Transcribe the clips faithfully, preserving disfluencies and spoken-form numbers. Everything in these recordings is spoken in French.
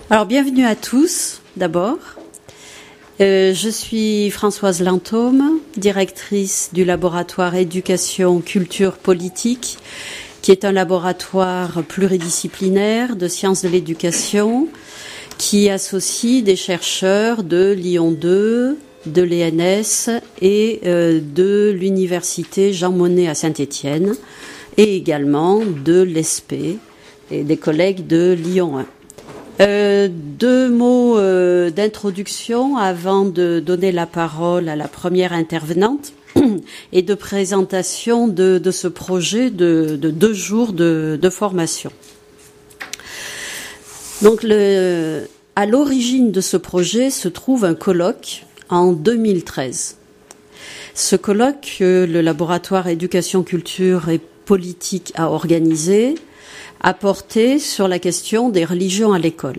Alors, bienvenue à tous, d'abord. Euh, je suis Françoise Lantôme, directrice du laboratoire Éducation, Culture, Politique, qui est un laboratoire pluridisciplinaire de sciences de l'éducation, qui associe des chercheurs de Lyon deux, de l'E N S et euh, de l'Université Jean Monnet à Saint-Étienne, et également de l'E S P et des collègues de Lyon un. Euh, deux mots euh, d'introduction avant de donner la parole à la première intervenante et de présentation de, de ce projet de, de deux jours de, de formation. Donc, le, à l'origine de ce projet se trouve un colloque en deux mille treize. Ce colloque que le laboratoire Éducation, Culture et Politique a organisé a porté sur la question des religions à l'école.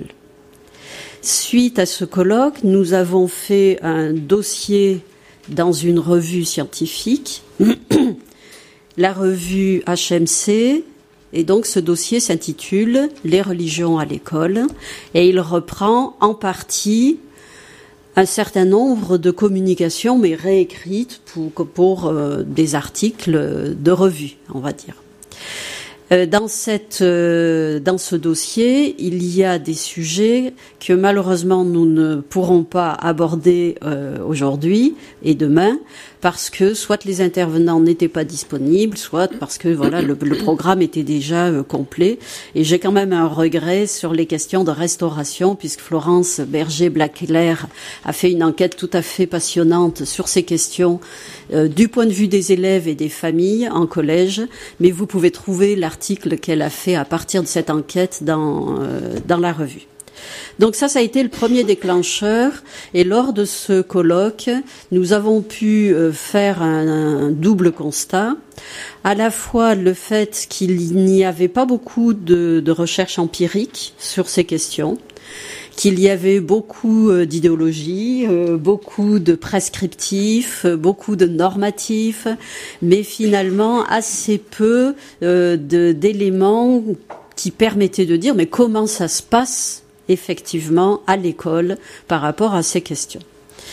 Suite à ce colloque, nous avons fait un dossier dans une revue scientifique, la revue H M C, et donc ce dossier s'intitule « Les religions à l'école » et il reprend en partie un certain nombre de communications, mais réécrites pour, pour euh, des articles de revue, on va dire. Dans, cette, dans ce dossier, il y a des sujets que malheureusement nous ne pourrons pas aborder euh, aujourd'hui et demain parce que soit les intervenants n'étaient pas disponibles, soit parce que voilà le, le programme était déjà euh, complet. Et j'ai quand même un regret sur les questions de restauration puisque Florence Berger-Blaclair a fait une enquête tout à fait passionnante sur ces questions euh, du point de vue des élèves et des familles en collège. Mais vous pouvez trouver l'article qu'elle a fait à partir de cette enquête dans, euh, dans la revue. Donc ça, ça a été le premier déclencheur. Et lors de ce colloque, nous avons pu euh, faire un, un double constat. À la fois le fait qu'il n'y avait pas beaucoup de, de recherche empirique sur ces questions, qu'il y avait beaucoup euh, d'idéologie, euh, beaucoup de prescriptifs, euh, beaucoup de normatifs, mais finalement assez peu euh, de, d'éléments qui permettaient de dire mais comment ça se passe effectivement à l'école par rapport à ces questions.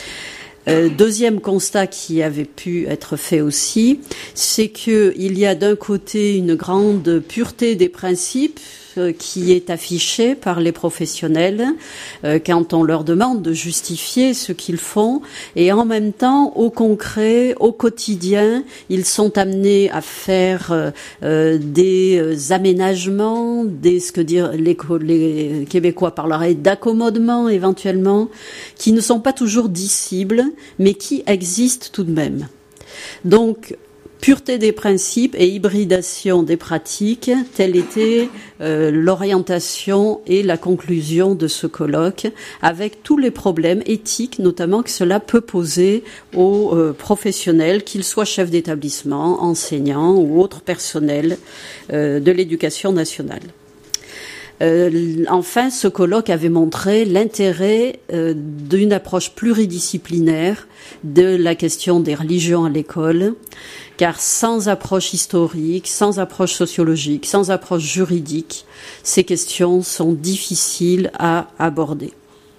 Euh, deuxième constat qui avait pu être fait aussi, c'est qu'il y a d'un côté une grande pureté des principes euh, qui est affichée par les professionnels euh, quand on leur demande de justifier ce qu'ils font et en même temps au concret, au quotidien, ils sont amenés à faire euh, des aménagements, des ce que dire les, les Québécois parleraient d'accommodement éventuellement, qui ne sont pas toujours dissibles mais qui existent tout de même. Donc, pureté des principes et hybridation des pratiques, telle était euh, l'orientation et la conclusion de ce colloque, avec tous les problèmes éthiques, notamment que cela peut poser aux euh, professionnels, qu'ils soient chefs d'établissement, enseignants ou autres personnels euh, de l'éducation nationale. Euh, enfin, ce colloque avait montré l'intérêt euh, d'une approche pluridisciplinaire de la question des religions à l'école, car sans approche historique, sans approche sociologique, sans approche juridique, ces questions sont difficiles à aborder.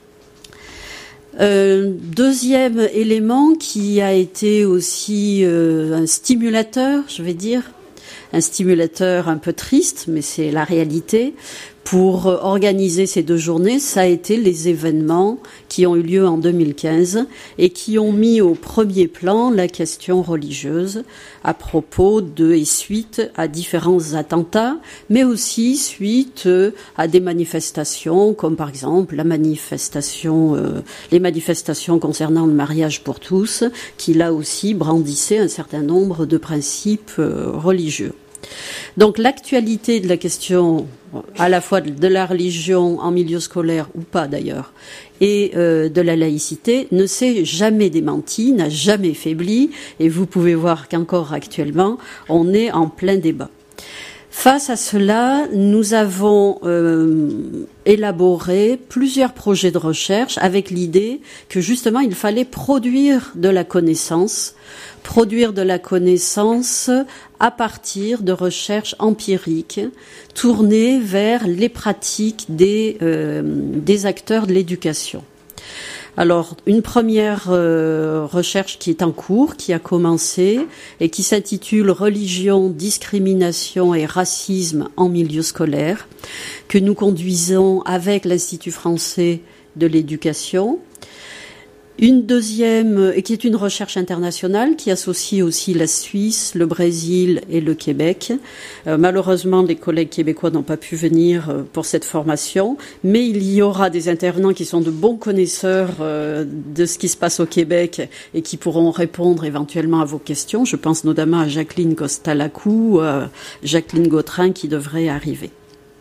Euh, deuxième élément qui a été aussi euh, un stimulateur, je vais dire, un stimulateur un peu triste, mais c'est la réalité. Pour organiser ces deux journées, ça a été les événements qui ont eu lieu en deux mille quinze et qui ont mis au premier plan la question religieuse à propos de et suite à différents attentats, mais aussi suite à des manifestations comme par exemple la manifestation, euh, les manifestations concernant le mariage pour tous, qui là aussi brandissaient un certain nombre de principes euh, religieux. Donc l'actualité de la question à la fois de la religion en milieu scolaire ou pas d'ailleurs et euh, de la laïcité ne s'est jamais démentie, n'a jamais faibli et vous pouvez voir qu'encore actuellement on est en plein débat. Face à cela, nous avons euh, élaboré plusieurs projets de recherche avec l'idée que justement il fallait produire de la connaissance, produire de la connaissance à partir de recherches empiriques tournées vers les pratiques des, euh, des acteurs de l'éducation. Alors, une première euh, recherche qui est en cours, qui a commencé et qui s'intitule « Religion, discrimination et racisme en milieu scolaire » que nous conduisons avec l'Institut français de l'éducation. Une deuxième, et qui est une recherche internationale, qui associe aussi la Suisse, le Brésil et le Québec. Euh, malheureusement, les collègues québécois n'ont pas pu venir euh, pour cette formation, mais il y aura des intervenants qui sont de bons connaisseurs euh, de ce qui se passe au Québec et qui pourront répondre éventuellement à vos questions. Je pense notamment à Jacqueline Costalacou, euh, Jacqueline Gautrin qui devrait arriver.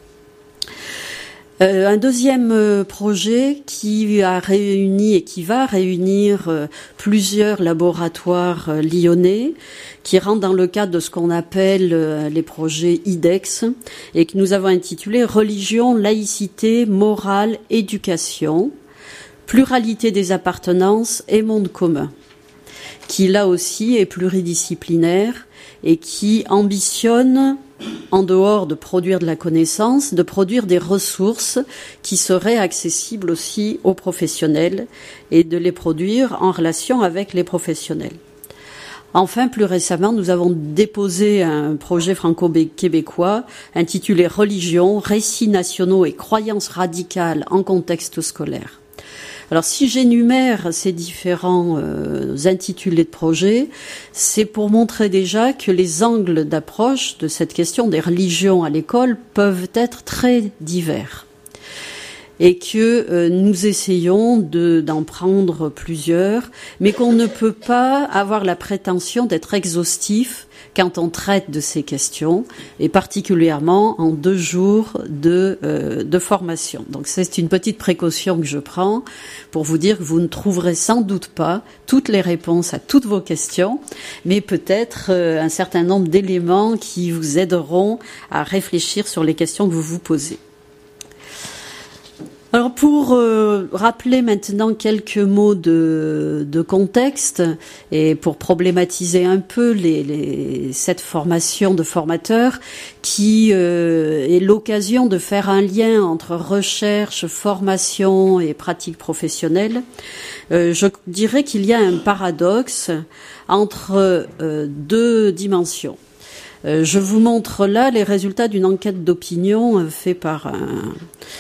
Euh, un deuxième euh, projet qui a réuni et qui va réunir euh, plusieurs laboratoires euh, lyonnais qui rentrent dans le cadre de ce qu'on appelle euh, les projets I D E X et que nous avons intitulé « Religion, laïcité, morale, éducation, pluralité des appartenances et monde commun » qui là aussi est pluridisciplinaire et qui ambitionne, en dehors de produire de la connaissance, de produire des ressources qui seraient accessibles aussi aux professionnels et de les produire en relation avec les professionnels. Enfin, plus récemment, nous avons déposé un projet franco-québécois intitulé « Religion, récits nationaux et croyances radicales en contexte scolaire ». Alors, si j'énumère ces différents euh, intitulés de projets, c'est pour montrer déjà que les angles d'approche de cette question des religions à l'école peuvent être très divers et que euh, nous essayons de, d'en prendre plusieurs, mais qu'on ne peut pas avoir la prétention d'être exhaustif quand on traite de ces questions, et particulièrement en deux jours de, euh, de formation. Donc c'est une petite précaution que je prends pour vous dire que vous ne trouverez sans doute pas toutes les réponses à toutes vos questions, mais peut-être euh, un certain nombre d'éléments qui vous aideront à réfléchir sur les questions que vous vous posez. Alors pour euh, rappeler maintenant quelques mots de, de contexte et pour problématiser un peu les, les, cette formation de formateurs qui euh, est l'occasion de faire un lien entre recherche, formation et pratique professionnelle, euh, je dirais qu'il y a un paradoxe entre euh, deux dimensions. Euh, je vous montre là les résultats d'une enquête d'opinion euh, faite par un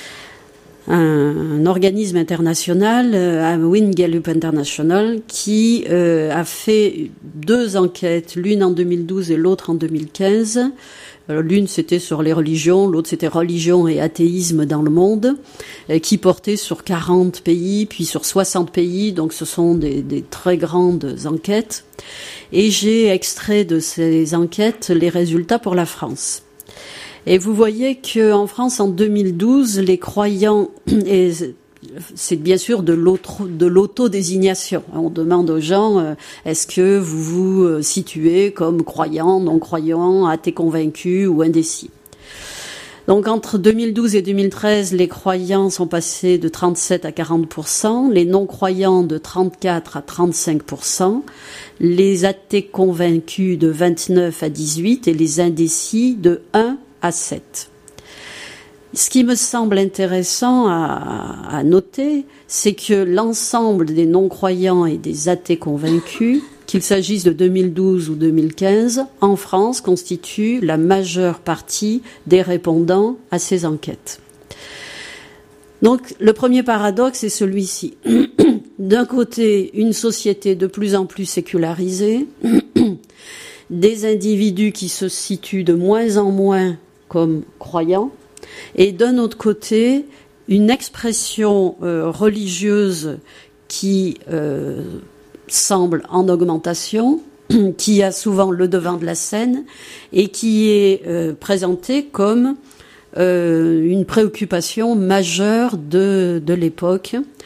un organisme international, Win Gallup International, qui euh, a fait deux enquêtes, l'une en deux mille douze et l'autre en deux mille quinze. Alors, l'une, c'était sur les religions, l'autre, c'était religion et athéisme dans le monde, euh, qui portait sur quarante pays, puis sur soixante pays, donc ce sont des, des très grandes enquêtes. Et j'ai extrait de ces enquêtes les résultats pour la France. Et vous voyez qu'en France, en deux mille douze, les croyants, et c'est bien sûr de l'auto, de l'autodésignation. On demande aux gens, euh, est-ce que vous vous situez comme croyant, non-croyant, athée convaincu ou indécis? Donc entre deux mille douze et deux mille treize, les croyants sont passés de trente-sept à quarante pour cent, les non-croyants de trente-quatre à trente-cinq pour cent, les athées convaincus de vingt-neuf à dix-huit et les indécis de un à sept. Ce qui me semble intéressant à, à noter, c'est que l'ensemble des non-croyants et des athées convaincus, qu'il s'agisse de deux mille douze ou deux mille quinze, en France, constituent la majeure partie des répondants à ces enquêtes. Donc, le premier paradoxe est celui-ci. D'un côté, une société de plus en plus sécularisée, des individus qui se situent de moins en moins comme croyants, et d'un autre côté, une expression euh, religieuse qui euh, semble en augmentation, qui a souvent le devant de la scène, et qui est euh, présentée comme euh, une préoccupation majeure de, de l'époque,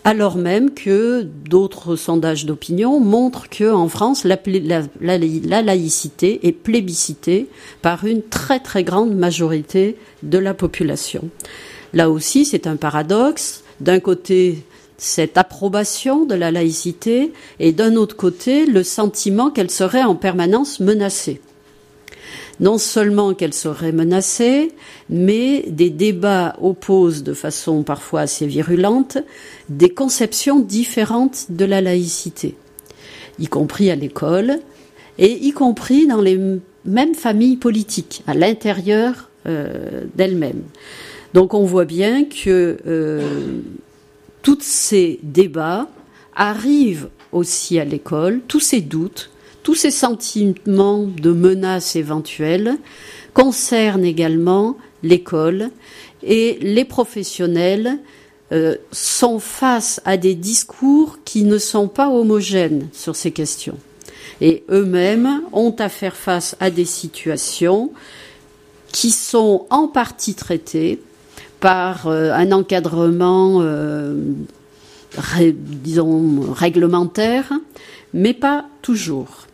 alors même que d'autres sondages d'opinion montrent qu'en France, la, la, la, la laïcité est plébiscitée par une très très grande majorité de la population. Là aussi, c'est un paradoxe. D'un côté, cette approbation de la laïcité, et d'un autre côté, le sentiment qu'elle serait en permanence menacée. Non seulement qu'elle serait menacée, mais des débats opposent de façon parfois assez virulente des conceptions différentes de la laïcité, y compris à l'école, et y compris dans les mêmes familles politiques, à l'intérieur euh, d'elles-mêmes. Donc on voit bien que euh, tous ces débats arrivent aussi à l'école, tous ces doutes, tous ces sentiments de menaces éventuelles concernent également l'école, et les professionnels euh, sont face à des discours qui ne sont pas homogènes sur ces questions. Et eux-mêmes ont à faire face à des situations qui sont en partie traitées par euh, un encadrement, euh, ré, disons, réglementaire, mais pas toujours.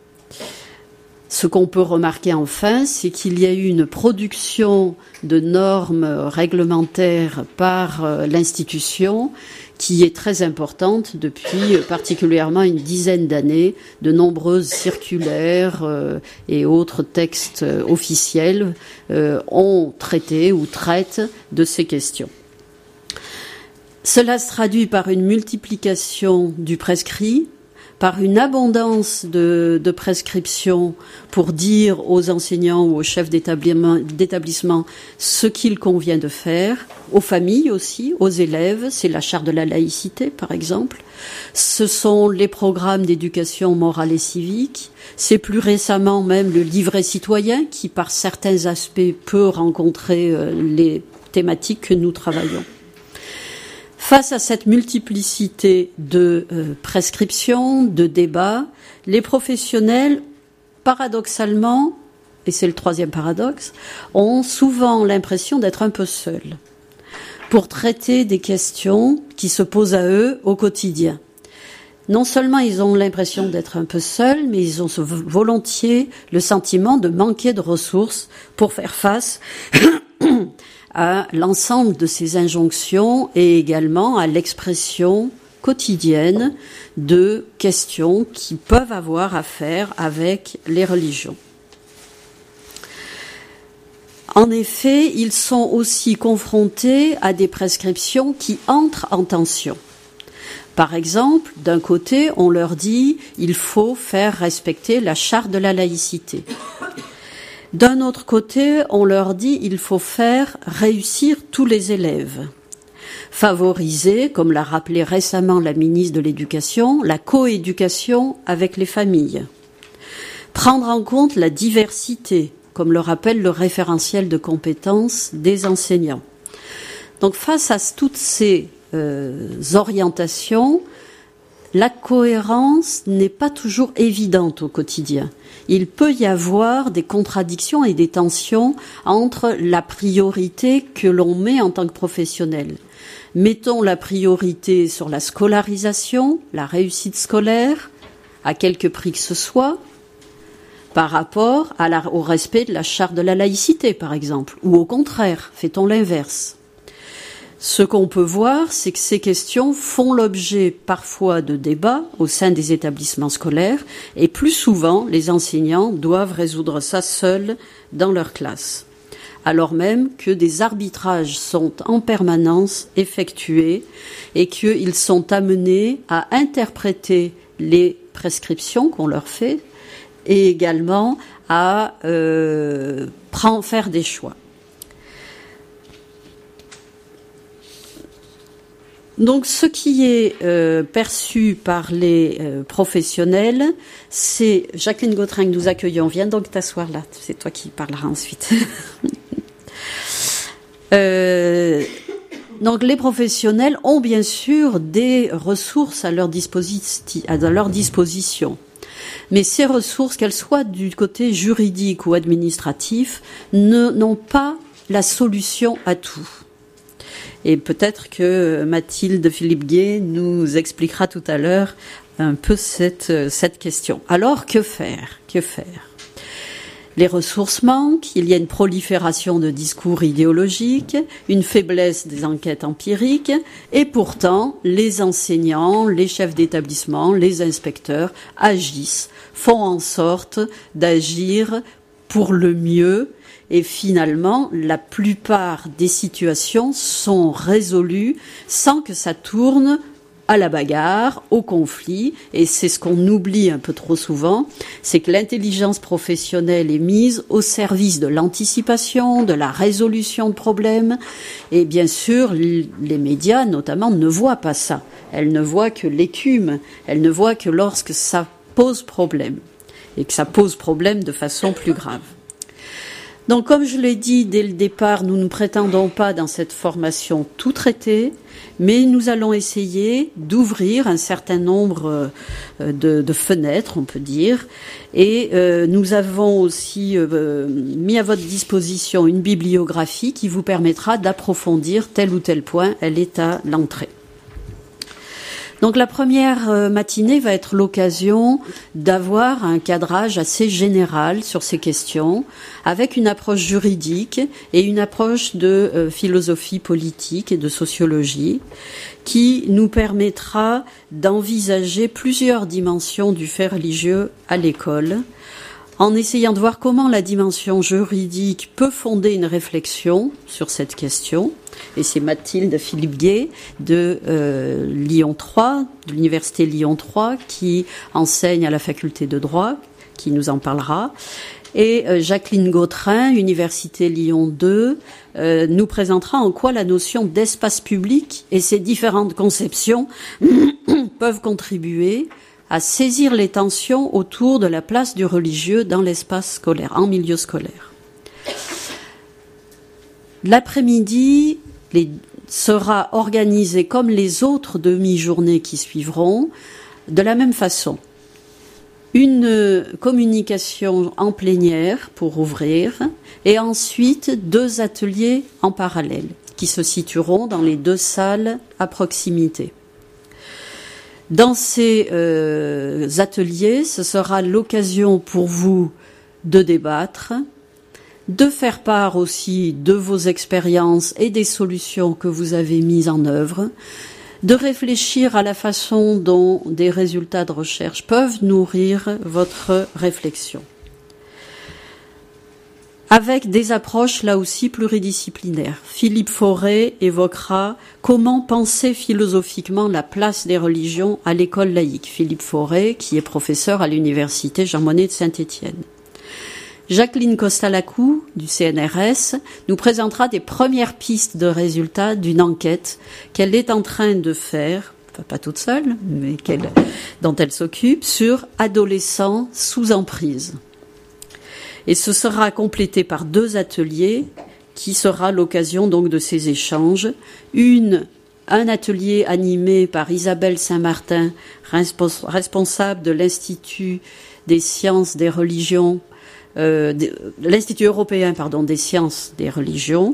Ce qu'on peut remarquer enfin, c'est qu'il y a eu une production de normes réglementaires par euh, l'institution qui est très importante depuis euh, particulièrement une dizaine d'années. De nombreuses circulaires euh, et autres textes euh, officiels euh, ont traité ou traitent de ces questions. Cela se traduit par une multiplication du prescrit, par une abondance de, de prescriptions pour dire aux enseignants ou aux chefs d'établissement ce qu'il convient de faire, aux familles aussi, aux élèves. C'est la charte de la laïcité, par exemple. Ce sont les programmes d'éducation morale et civique. C'est plus récemment même le livret citoyen qui, par certains aspects, peut rencontrer les thématiques que nous travaillons. Face à cette multiplicité de euh, prescriptions, de débats, les professionnels, paradoxalement, et c'est le troisième paradoxe, ont souvent l'impression d'être un peu seuls pour traiter des questions qui se posent à eux au quotidien. Non seulement ils ont l'impression d'être un peu seuls, mais ils ont volontiers le sentiment de manquer de ressources pour faire face à l'ensemble de ces injonctions et également à l'expression quotidienne de questions qui peuvent avoir à faire avec les religions. En effet, ils sont aussi confrontés à des prescriptions qui entrent en tension. Par exemple, d'un côté, on leur dit « il faut faire respecter la charte de la laïcité ». D'un autre côté, on leur dit il faut faire réussir tous les élèves. Favoriser, comme l'a rappelé récemment la ministre de l'Éducation, la coéducation avec les familles. Prendre en compte la diversité, comme le rappelle le référentiel de compétences des enseignants. Donc face à toutes ces euh, orientations, la cohérence n'est pas toujours évidente au quotidien. Il peut y avoir des contradictions et des tensions entre la priorité que l'on met en tant que professionnel. Mettons la priorité sur la scolarisation, la réussite scolaire, à quelque prix que ce soit, par rapport à la, au respect de la charte de la laïcité, par exemple, ou au contraire, fait-on l'inverse. Ce qu'on peut voir, c'est que ces questions font l'objet parfois de débats au sein des établissements scolaires et plus souvent, les enseignants doivent résoudre ça seuls dans leur classe, alors même que des arbitrages sont en permanence effectués et qu'ils sont amenés à interpréter les prescriptions qu'on leur fait et également à euh, prendre, faire des choix. Donc, ce qui est euh, perçu par les euh, professionnels, c'est Jacqueline Gautrin que nous accueillons. Viens donc t'asseoir là. C'est toi qui parleras ensuite. euh, donc, les professionnels ont bien sûr des ressources à leur, disposi- à leur disposition. Mais ces ressources, qu'elles soient du côté juridique ou administratif, ne, n'ont pas la solution à tout. Et peut-être que Mathilde Philippe-Gué nous expliquera tout à l'heure un peu cette, cette question. Alors, que faire? Que faire? Les ressources manquent, il y a une prolifération de discours idéologiques, une faiblesse des enquêtes empiriques, et pourtant, les enseignants, les chefs d'établissement, les inspecteurs agissent, font en sorte d'agir pour le mieux, et finalement, la plupart des situations sont résolues sans que ça tourne à la bagarre, au conflit, et c'est ce qu'on oublie un peu trop souvent, c'est que l'intelligence professionnelle est mise au service de l'anticipation, de la résolution de problèmes, et bien sûr, les médias, notamment, ne voient pas ça. Elles ne voient que l'écume, elles ne voient que lorsque ça pose problème, et que ça pose problème de façon plus grave. Donc, comme je l'ai dit dès le départ, nous ne prétendons pas dans cette formation tout traiter, mais nous allons essayer d'ouvrir un certain nombre de, de fenêtres, on peut dire, et euh, nous avons aussi euh, mis à votre disposition une bibliographie qui vous permettra d'approfondir tel ou tel point. Elle est à l'entrée. Donc la première matinée va être l'occasion d'avoir un cadrage assez général sur ces questions, avec une approche juridique et une approche de euh, philosophie politique et de sociologie, qui nous permettra d'envisager plusieurs dimensions du fait religieux à l'école, en essayant de voir comment la dimension juridique peut fonder une réflexion sur cette question. Et c'est Mathilde Philippe-Gué de euh, Lyon trois, de l'université Lyon trois, qui enseigne à la faculté de droit, qui nous en parlera. Et euh, Jacqueline Gautrin, Université Lyon deux, euh, nous présentera en quoi la notion d'espace public et ses différentes conceptions peuvent contribuer à saisir les tensions autour de la place du religieux dans l'espace scolaire, en milieu scolaire. L'après-midi les, sera organisé comme les autres demi-journées qui suivront, de la même façon. Une communication en plénière pour ouvrir, et ensuite deux ateliers en parallèle, qui se situeront dans les deux salles à proximité. Dans ces euh, ateliers, ce sera l'occasion pour vous de débattre, de faire part aussi de vos expériences et des solutions que vous avez mises en œuvre, de réfléchir à la façon dont des résultats de recherche peuvent nourrir votre réflexion. Avec des approches là aussi pluridisciplinaires. Philippe Fauré évoquera comment penser philosophiquement la place des religions à l'école laïque. Philippe Fauré, qui est professeur à l'université Jean Monnet de Saint-Étienne. Jacqueline Costalacou, du C N R S, nous présentera des premières pistes de résultats d'une enquête qu'elle est en train de faire, enfin pas toute seule, mais qu'elle, dont elle s'occupe, sur adolescents sous emprise. Et ce sera complété par deux ateliers qui sera l'occasion donc de ces échanges. Une, un atelier animé par Isabelle Saint-Martin, responsable de l'Institut des sciences des religions, euh, de, l'Institut européen pardon, des sciences des religions,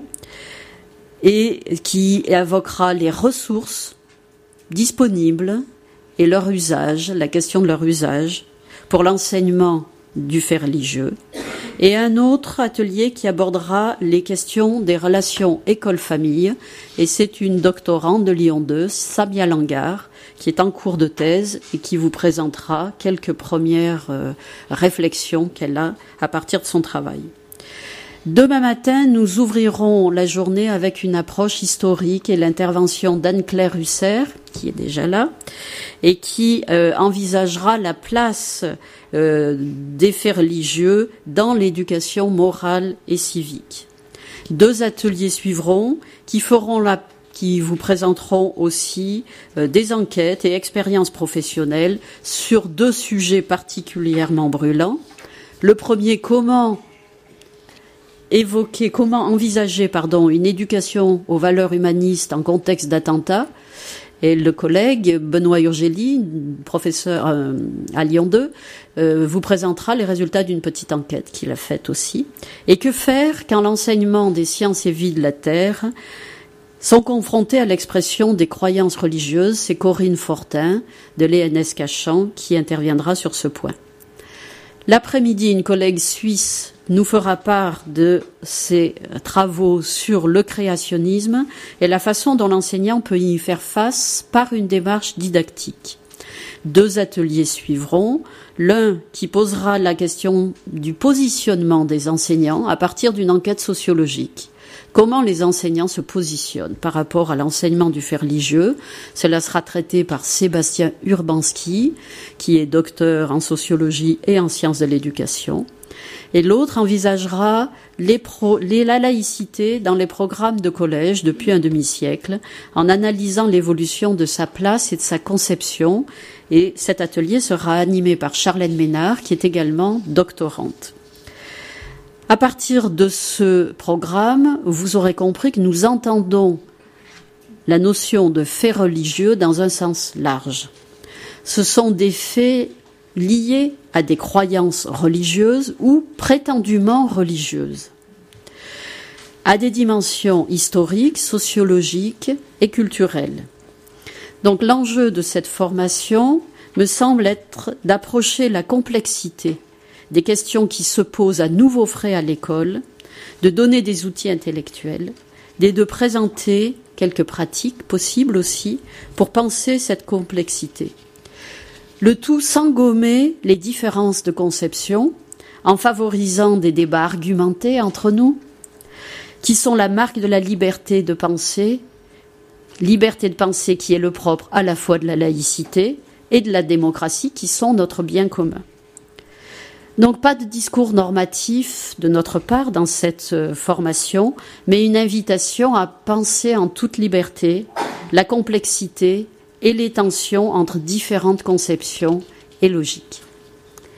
et qui évoquera les ressources disponibles et leur usage, la question de leur usage pour l'enseignement du fait religieux, et un autre atelier qui abordera les questions des relations école-famille, et c'est une doctorante de Lyon deux, Samia Langar, qui est en cours de thèse et qui vous présentera quelques premières euh, réflexions qu'elle a à partir de son travail. Demain matin, nous ouvrirons la journée avec une approche historique et l'intervention d'Anne-Claire Husser, qui est déjà là, et qui euh, envisagera la place euh, des faits religieux dans l'éducation morale et civique. Deux ateliers suivront qui feront la qui vous présenteront aussi euh, des enquêtes et expériences professionnelles sur deux sujets particulièrement brûlants. Le premier, comment évoquer, comment envisager, pardon, une éducation aux valeurs humanistes en contexte d'attentat. Et le collègue Benoît Urgeli, professeur euh, à Lyon deux, euh, vous présentera les résultats d'une petite enquête qu'il a faite aussi. Et que faire quand l'enseignement des sciences et vie de la Terre sont confrontés à l'expression des croyances religieuses. C'est Corinne Fortin de l'E N S Cachan qui interviendra sur ce point. L'après-midi, une collègue suisse nous fera part de ses travaux sur le créationnisme et la façon dont l'enseignant peut y faire face par une démarche didactique. Deux ateliers suivront, l'un qui posera la question du positionnement des enseignants à partir d'une enquête sociologique. Comment les enseignants se positionnent par rapport à l'enseignement du fait religieux. Cela sera traité par Sébastien Urbanski, qui est docteur en sociologie et en sciences de l'éducation. Et l'autre envisagera les pro, les, la laïcité dans les programmes de collège depuis un demi-siècle, en analysant l'évolution de sa place et de sa conception. Et cet atelier sera animé par Charlène Ménard, qui est également doctorante. À partir de ce programme, vous aurez compris que nous entendons la notion de fait religieux dans un sens large. Ce sont des faits liés à des croyances religieuses ou prétendument religieuses, à des dimensions historiques, sociologiques et culturelles. Donc l'enjeu de cette formation me semble être d'approcher la complexité des questions qui se posent à nouveau frais à l'école, de donner des outils intellectuels, et de présenter quelques pratiques possibles aussi pour penser cette complexité. Le tout sans gommer les différences de conception, en favorisant des débats argumentés entre nous, qui sont la marque de la liberté de penser, liberté de penser qui est le propre à la fois de la laïcité et de la démocratie, qui sont notre bien commun. Donc pas de discours normatif de notre part dans cette formation, mais une invitation à penser en toute liberté la complexité et les tensions entre différentes conceptions et logiques.